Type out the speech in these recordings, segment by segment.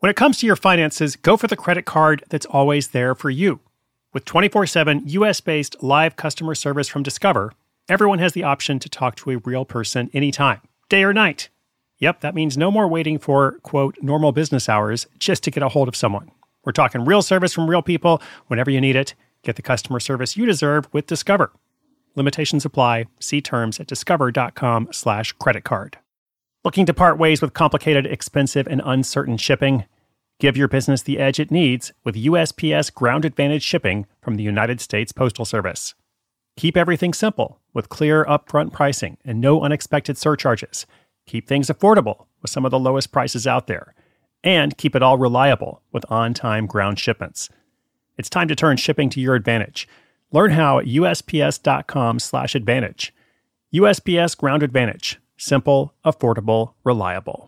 When it comes to your finances, go for the credit card that's always there for you. With 24/7 US-based live customer service from Discover, everyone has the option to talk to a real person anytime, day or night. Yep, that means no more waiting for, quote, normal business hours just to get a hold of someone. We're talking real service from real people whenever you need it. Get the customer service you deserve with Discover. Limitations apply. See terms at discover.com/creditcard. Looking to part ways with complicated, expensive, and uncertain shipping? Give your business the edge it needs with USPS Ground Advantage shipping from the United States Postal Service. Keep everything simple with clear upfront pricing and no unexpected surcharges. Keep things affordable with some of the lowest prices out there. And keep it all reliable with on-time ground shipments. It's time to turn shipping to your advantage. Learn how at USPS.com/advantage. USPS Ground Advantage. Simple, affordable, reliable.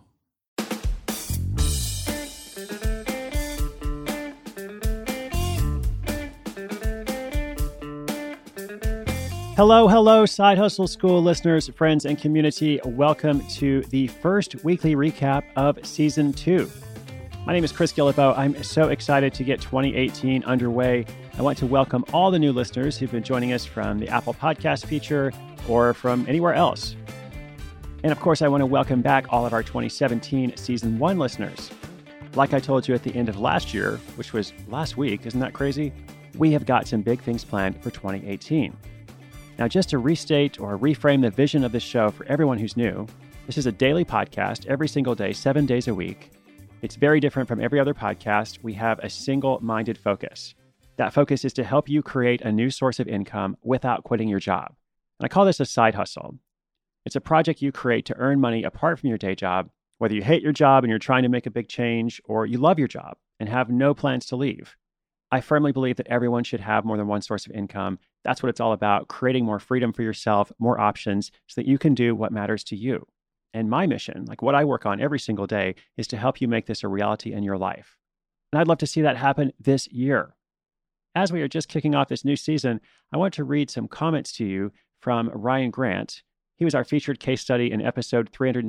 Hello, Side Hustle School listeners, friends, and community. Welcome to the first weekly recap of Season 2. My name is Chris Guillebeau. I'm so excited to get 2018 underway. I want to welcome all the new listeners who've been joining us from the Apple Podcast feature or from anywhere else. And of course, I want to welcome back all of our 2017 Season 1 listeners. Like I told you at the end of last year, which was last week, isn't that crazy? We have got some big things planned for 2018. Now, just to restate or reframe the vision of this show for everyone who's new, this is a daily podcast every single day, 7 days a week. It's very different from every other podcast. We have a single-minded focus. That focus is to help you create a new source of income without quitting your job. And I call this a side hustle. It's a project you create to earn money apart from your day job, whether you hate your job and you're trying to make a big change, or you love your job and have no plans to leave. I firmly believe that everyone should have more than one source of income. That's what it's all about, creating more freedom for yourself, more options, so that you can do what matters to you. And my mission, like what I work on every single day, is to help you make this a reality in your life. And I'd love to see that happen this year. As we are just kicking off this new season, I want to read some comments to you from Ryan Grant. He was our featured case study in episode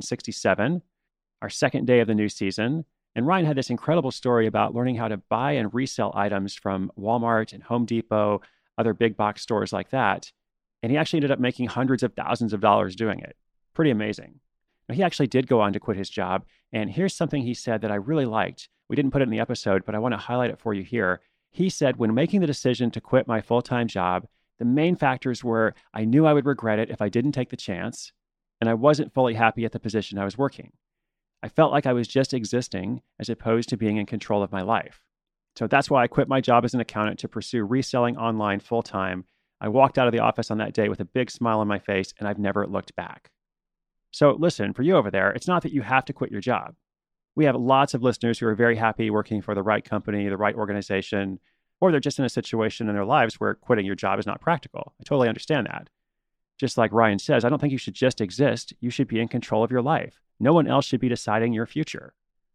367, our second day of the new season. And Ryan had this incredible story about learning how to buy and resell items from Walmart and Home Depot, other big box stores like that. And he actually ended up making hundreds of thousands of dollars doing it. Pretty amazing. Now, he actually did go on to quit his job. And here's something he said that I really liked. We didn't put it in the episode, but I want to highlight it for you here. He said, when making the decision to quit my full-time job, the main factors were I knew I would regret it if I didn't take the chance, and I wasn't fully happy at the position I was working. I felt like I was just existing as opposed to being in control of my life. So that's why I quit my job as an accountant to pursue reselling online full-time. I walked out of the office on that day with a big smile on my face, and I've never looked back. So listen, for you over there, it's not that you have to quit your job. We have lots of listeners who are very happy working for the right company, the right organization, or they're just in a situation in their lives where quitting your job is not practical. I totally understand that. Just like Ryan says, I don't think you should just exist. You should be in control of your life. No one else should be deciding your future.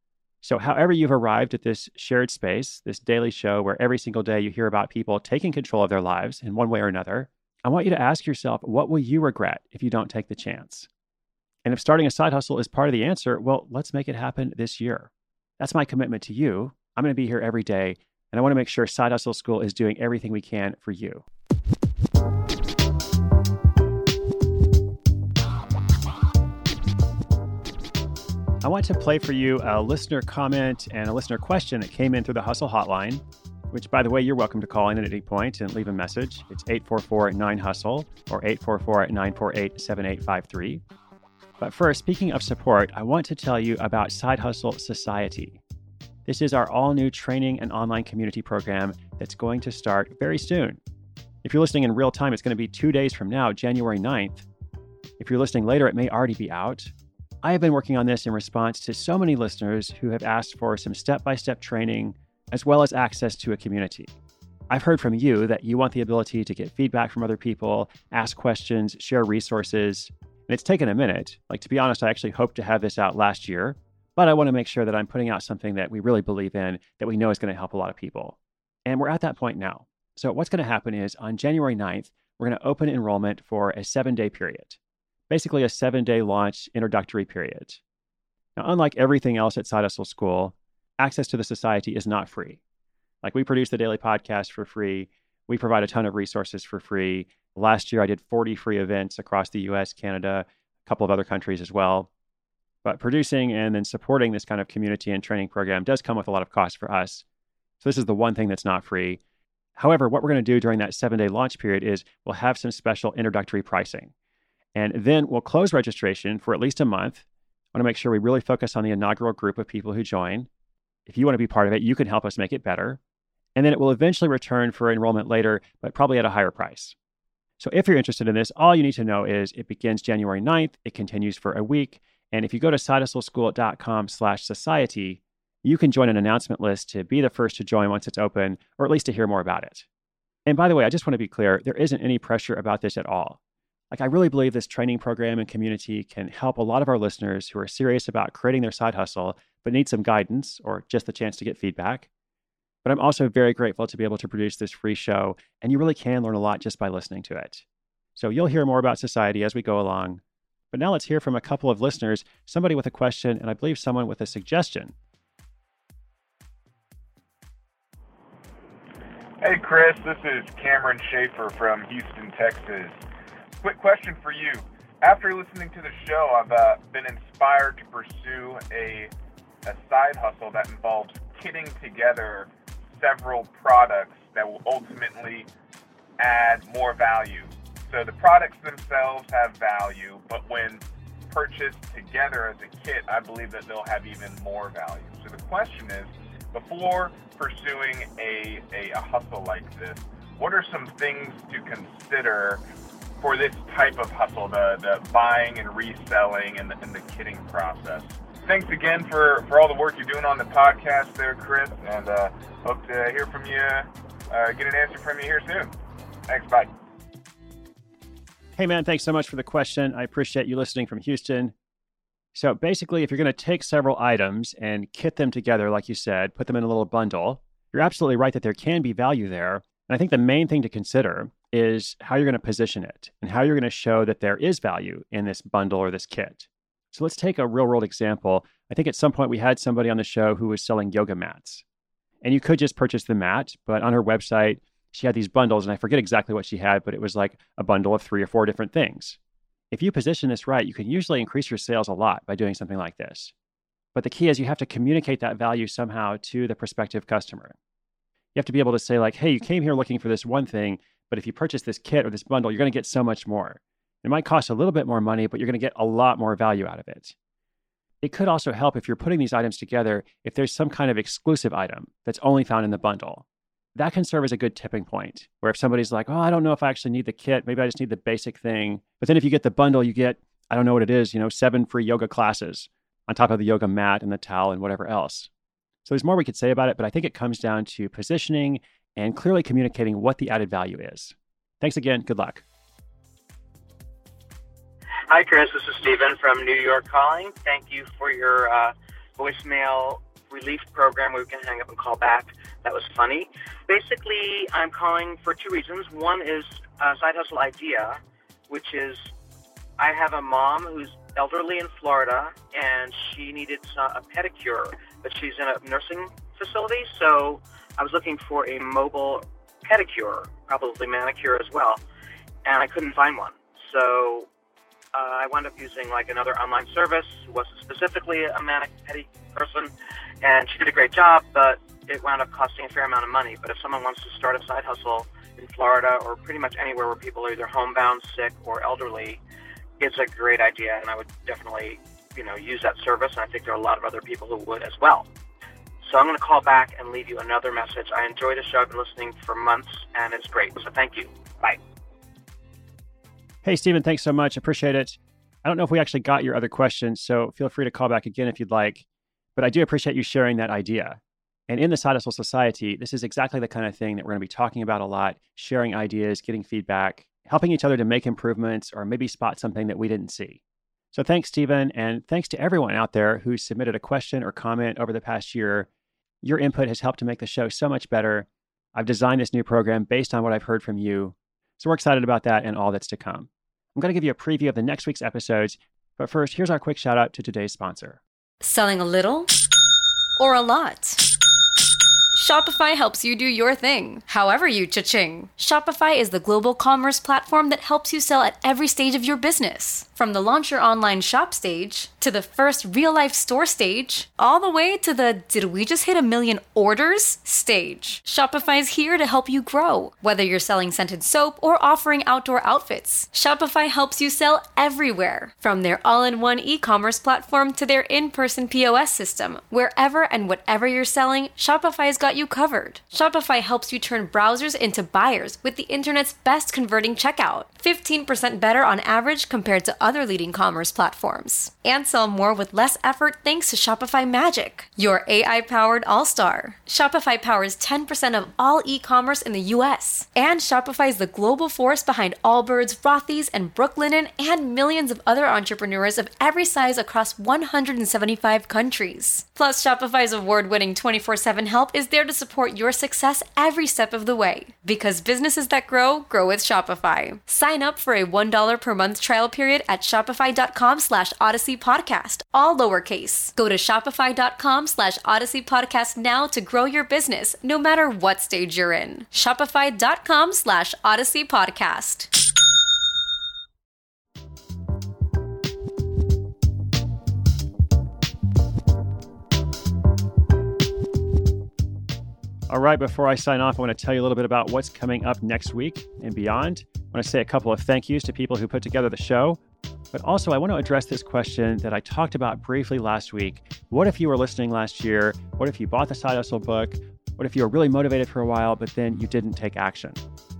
So however you've arrived at this shared space, this daily show where every single day you hear about people taking control of their lives in one way or another, I want you to ask yourself, what will you regret if you don't take the chance? And if starting a side hustle is part of the answer, well, let's make it happen this year. That's my commitment to you. I'm going to be here every day, and I want to make sure Side Hustle School is doing everything we can for you. I want to play for you a listener comment and a listener question that came in through the Hustle Hotline, which, by the way, you're welcome to call in at any point and leave a message. It's 844-9HUSTLE or 844-948-7853. But first, speaking of support, I want to tell you about Side Hustle Society. This is our all-new training and online community program that's going to start very soon. If you're listening in real time, it's going to be 2 days from now, January 9th. If you're listening later, it may already be out. I have been working on this in response to so many listeners who have asked for some step-by-step training, as well as access to a community. I've heard from you that you want the ability to get feedback from other people, ask questions, share resources. And it's taken a minute. Like, to be honest, I actually hoped to have this out last year, but I want to make sure that I'm putting out something that we really believe in, that we know is going to help a lot of people. And we're at that point now. So what's going to happen is on January 9th, we're going to open enrollment for a 7-day period. Basically a 7-day launch introductory period. Now, unlike everything else at Side Hustle School, access to the society is not free. Like, we produce the daily podcast for free. We provide a ton of resources for free. Last year, I did 40 free events across the US, Canada, a couple of other countries as well. But producing and then supporting this kind of community and training program does come with a lot of cost for us. So this is the one thing that's not free. However, what we're going to do during that 7-day launch period is we'll have some special introductory pricing. And then we'll close registration for at least a month. I want to make sure we really focus on the inaugural group of people who join. If you want to be part of it, you can help us make it better. And then it will eventually return for enrollment later, but probably at a higher price. So if you're interested in this, all you need to know is it begins January 9th. It continues for a week. And if you go to sidehustleschool.com/society, you can join an announcement list to be the first to join once it's open, or at least to hear more about it. And by the way, I just want to be clear, there isn't any pressure about this at all. Like, I really believe this training program and community can help a lot of our listeners who are serious about creating their side hustle, but need some guidance or just the chance to get feedback. But I'm also very grateful to be able to produce this free show, and you really can learn a lot just by listening to it. So you'll hear more about Society as we go along. But now let's hear from a couple of listeners, somebody with a question, and I believe someone with a suggestion. Hey, Chris, this is Cameron Schaefer from Houston, Texas. Quick question for you. After listening to the show, I've been inspired to pursue a side hustle that involves kitting together several products that will ultimately add more value. So the products themselves have value, but when purchased together as a kit, I believe that they'll have even more value. So the question is, before pursuing a hustle like this, what are some things to consider for this type of hustle, the buying and reselling and the kitting process? Thanks again for all the work you're doing on the podcast there, Chris, and hope to hear from you, get an answer from you here soon. Thanks, bye. Hey, man, thanks so much for the question. I appreciate you listening from Houston. So basically, if you're going to take several items and kit them together, like you said, put them in a little bundle, you're absolutely right that there can be value there. And I think the main thing to consider is how you're going to position it and how you're going to show that there is value in this bundle or this kit. So let's take a real-world example. I think at some point we had somebody on the show who was selling yoga mats. And you could just purchase the mat, but on her website, she had these bundles, and I forget exactly what she had, but it was like a bundle of 3 or 4 different things. If you position this right, you can usually increase your sales a lot by doing something like this. But the key is you have to communicate that value somehow to the prospective customer. You have to be able to say, like, hey, you came here looking for this one thing, but if you purchase this kit or this bundle, you're going to get so much more. It might cost a little bit more money, but you're going to get a lot more value out of it. It could also help if you're putting these items together, if there's some kind of exclusive item that's only found in the bundle. That can serve as a good tipping point, where if somebody's like, oh, I don't know if I actually need the kit, maybe I just need the basic thing. But then if you get the bundle, you get, I don't know what it is, 7 free yoga classes on top of the yoga mat and the towel and whatever else. So there's more we could say about it, but I think it comes down to positioning and clearly communicating what the added value is. Thanks again. Good luck. Hi, Chris. This is Stephen from New York calling. Thank you for your voicemail relief program where we can hang up and call back. That was funny. Basically, I'm calling for 2 reasons. One is a side hustle idea, which is I have a mom who's elderly in Florida, and she needed a pedicure, but she's in a nursing facility, so I was looking for a mobile pedicure, probably manicure as well, and I couldn't find one. So I wound up using like another online service who wasn't specifically a pedi person, and she did a great job, but it wound up costing a fair amount of money. But if someone wants to start a side hustle in Florida or pretty much anywhere where people are either homebound, sick, or elderly, it's a great idea, and I would definitely, use that service, and I think there are a lot of other people who would as well. So I'm going to call back and leave you another message. I enjoy the show. I've been listening for months, and it's great. So thank you. Bye. Hey, Stephen, thanks so much. Appreciate it. I don't know if we actually got your other question, so feel free to call back again if you'd like. But I do appreciate you sharing that idea. And in the Side Hustle Society, this is exactly the kind of thing that we're going to be talking about a lot, sharing ideas, getting feedback, helping each other to make improvements or maybe spot something that we didn't see. So thanks, Stephen, and thanks to everyone out there who submitted a question or comment over the past year. Your input has helped to make the show so much better. I've designed this new program based on what I've heard from you. So we're excited about that and all that's to come. I'm going to give you a preview of the next week's episodes, but first, here's our quick shout out to today's sponsor. Selling a little or a lot? Shopify helps you do your thing, however you cha-ching. Shopify is the global commerce platform that helps you sell at every stage of your business. From the launch your online shop stage, to the first real-life store stage, all the way to the did we just hit 1 million orders stage. Shopify is here to help you grow. Whether you're selling scented soap or offering outdoor outfits, Shopify helps you sell everywhere. From their all-in-one e-commerce platform to their in-person POS system, wherever and whatever you're selling, Shopify's got you covered. Shopify helps you turn browsers into buyers with the internet's best converting checkout. 15% better on average compared to other leading commerce platforms. And sell more with less effort thanks to Shopify Magic, your AI-powered all-star. Shopify powers 10% of all e-commerce in the US. And Shopify is the global force behind Allbirds, Rothy's, and Brooklinen, and millions of other entrepreneurs of every size across 175 countries. Plus, Shopify's award-winning 24/7 help is there to support your success every step of the way. Because businesses that grow, grow with Shopify. Sign up for a $1 per month trial period at shopify.com/Odyssey Podcast, all lowercase. Go to shopify.com/Odyssey Podcast now to grow your business, no matter what stage you're in. Shopify.com/Odyssey Podcast. All right, before I sign off, I want to tell you a little bit about what's coming up next week and beyond. I want to say a couple of thank yous to people who put together the show. But also, I want to address this question that I talked about briefly last week. What if you were listening last year? What if you bought the Side Hustle book? What if you were really motivated for a while, but then you didn't take action?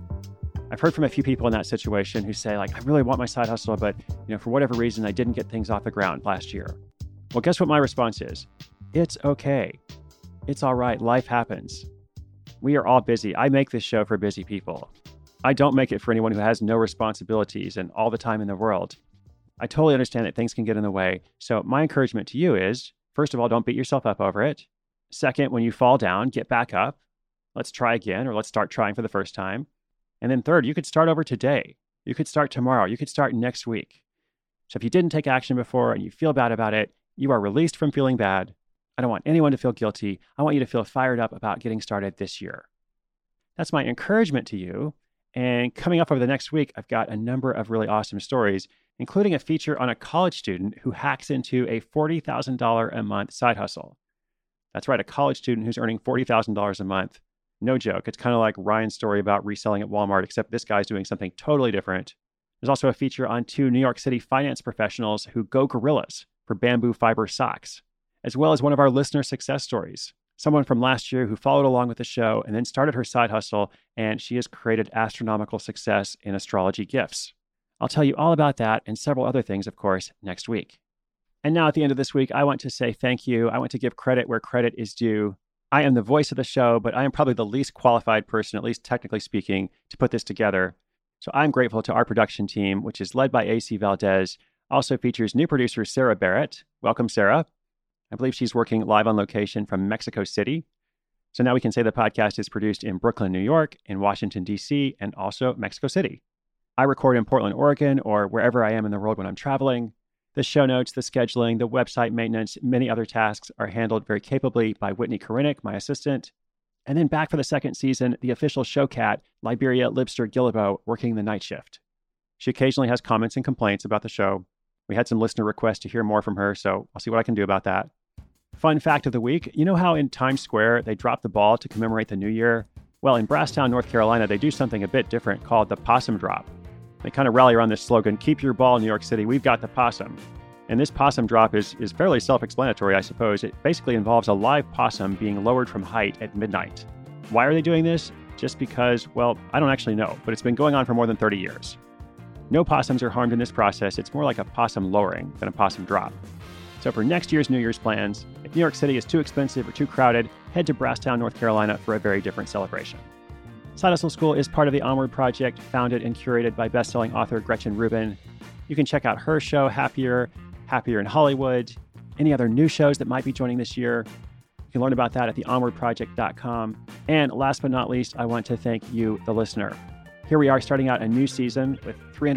I've heard from a few people in that situation who say, like, I really want my side hustle, but for whatever reason, I didn't get things off the ground last year. Well, guess what my response is? It's okay. It's all right. Life happens. We are all busy. I make this show for busy people. I don't make it for anyone who has no responsibilities and all the time in the world. I totally understand that things can get in the way. So my encouragement to you is, first of all, don't beat yourself up over it. Second, when you fall down, get back up. Let's try again, or let's start trying for the first time. And then third, you could start over today. You could start tomorrow. You could start next week. So if you didn't take action before and you feel bad about it, you are released from feeling bad. I don't want anyone to feel guilty. I want you to feel fired up about getting started this year. That's my encouragement to you. And coming up over the next week, I've got a number of really awesome stories, including a feature on a college student who hacks into a $40,000 a month side hustle. That's right, a college student who's earning $40,000 a month. No joke. It's kind of like Ryan's story about reselling at Walmart, except this guy's doing something totally different. There's also a feature on 2 New York City finance professionals who go gorillas for bamboo fiber socks, as well as one of our listener success stories. Someone from last year who followed along with the show and then started her side hustle, and she has created astronomical success in astrology gifts. I'll tell you all about that and several other things, of course, next week. And now at the end of this week, I want to say thank you. I want to give credit where credit is due. I am the voice of the show, but I am probably the least qualified person, at least technically speaking, to put this together. So I'm grateful to our production team, which is led by AC Valdez, also features new producer Sarah Barrett. Welcome, Sarah. I believe she's working live on location from Mexico City. So now we can say the podcast is produced in Brooklyn, New York, in Washington, D.C., and also Mexico City. I record in Portland, Oregon, or wherever I am in the world when I'm traveling. The show notes, the scheduling, the website maintenance, many other tasks are handled very capably by Whitney Korinek, my assistant. And then back for the second season, the official show cat, Liberia Libster-Guillebeau, working the night shift. She occasionally has comments and complaints about the show. We had some listener requests to hear more from her, so I'll see what I can do about that. Fun fact of the week, you know how in Times Square they drop the ball to commemorate the new year? Well, in Brasstown, North Carolina, they do something a bit different called the possum drop. They kind of rally around this slogan, keep your ball, New York City, we've got the possum. And this possum drop is fairly self-explanatory, I suppose. It basically involves a live possum being lowered from height at midnight. Why are they doing this? Just because, well, I don't actually know, but it's been going on for more than 30 years. No possums are harmed in this process. It's more like a possum lowering than a possum drop. So for next year's New Year's plans, if New York City is too expensive or too crowded, head to Brasstown, North Carolina for a very different celebration. Side Hustle School is part of the Onward Project, founded and curated by best-selling author Gretchen Rubin. You can check out her show, Happier in Hollywood, any other new shows that might be joining this year. You can learn about that at theonwardproject.com. And last but not least, I want to thank you, the listener. Here we are starting out a new season with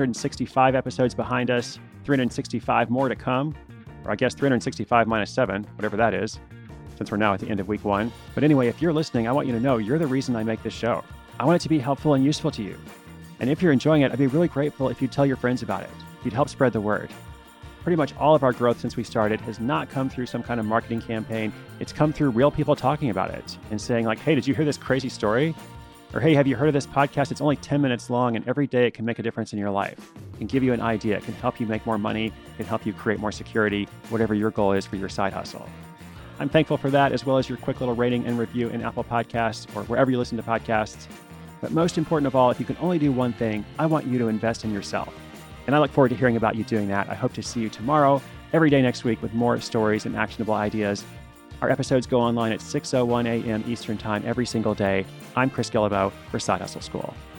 365 episodes behind us, 365 more to come, or I guess 365 minus 7, whatever that is. since we're now at the end of week 1. But anyway, if you're listening, I want you to know you're the reason I make this show. I want it to be helpful and useful to you. And if you're enjoying it, I'd be really grateful if you'd tell your friends about it. You'd help spread the word. Pretty much all of our growth since we started has not come through some kind of marketing campaign. It's come through real people talking about it and saying like, hey, did you hear this crazy story? Or hey, have you heard of this podcast? It's only 10 minutes long and every day it can make a difference in your life. It can give you an idea. It can help you make more money. It can help you create more security, whatever your goal is for your side hustle. I'm thankful for that, as well as your quick little rating and review in Apple Podcasts or wherever you listen to podcasts. But most important of all, if you can only do one thing, I want you to invest in yourself. And I look forward to hearing about you doing that. I hope to see you tomorrow, every day next week, with more stories and actionable ideas. Our episodes go online at 6:01 a.m. Eastern Time every single day. I'm Chris Guillebeau for Side Hustle School.